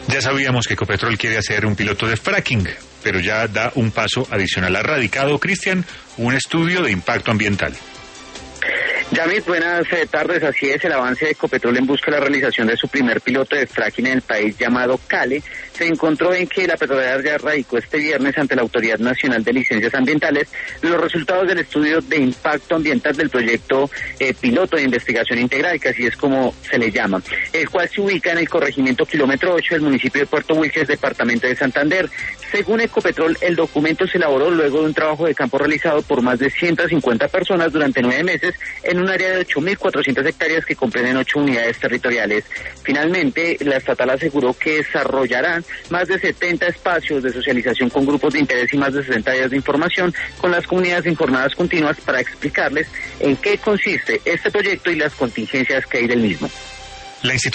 Ya sabíamos que Ecopetrol quiere hacer un piloto de fracking, pero ya da un paso adicional. Ha radicado, Cristian, un estudio de impacto ambiental. Yamit, buenas tardes. Así es, el avance de Ecopetrol en busca de la realización de su primer piloto de fracking en el país, llamado Cale, se encontró en que la petrolera ya radicó este viernes ante la Autoridad Nacional de Licencias Ambientales los resultados del estudio de impacto ambiental del proyecto piloto de investigación integral, que así es como se le llama, el cual se ubica en el corregimiento kilómetro 8 del municipio de Puerto Wilches, departamento de Santander. Según Ecopetrol, el documento se elaboró luego de un trabajo de campo realizado por más de 150 personas durante 9 meses en un área de 8.400 hectáreas que comprenden 8 unidades territoriales. Finalmente, la estatal aseguró que desarrollarán más de 70 espacios de socialización con grupos de interés y más de 60 días de información con las comunidades en jornadas continuas para explicarles en qué consiste este proyecto y las contingencias que hay del mismo. La